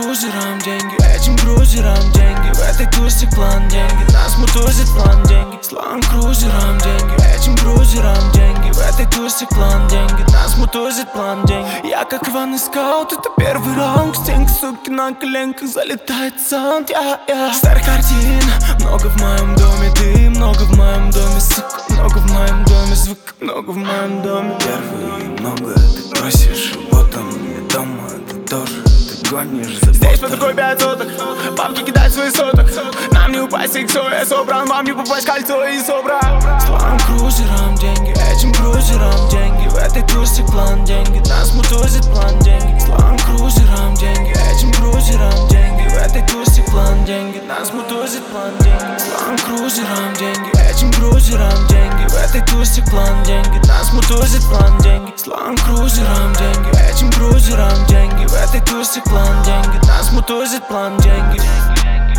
крузером деньги, этим крузером деньги. В этой туссе план деньги, нас мутузит план деньги. Слан крузером деньги, этим крузером деньги. В этой туссе план деньги, нас мутузит план деньги. Я как Иван Скаут, это первый ранг. Стенка, суки, на коленках залетает саунд, Старых картин, много в моем доме. Ты много в моем доме, сука. Много в моем доме, звук, много в моем доме. Первый много ты просишь, потом мне дома ты тоже. Ты гонишь за Здесь по такой 5 соток, бабки кидать свои соток. Нам не упасть, их все, я собран. Вам не попасть, кольцо и собран. Слан крузером деньги, этим крузером деньги. В этой туссе план деньги, нас мутузит план деньги. Слан крузером деньги, этим крузером деньги. В этой туссе план деньги, нас мутузит план деньги. Слан крузером деньги, этим крузером деньги. В этой туссе план деньги, нас мутузит план деньги. Слан крузером деньги, этим крузером деньги. В этой туссе план деньги, нас мутузит план деньги.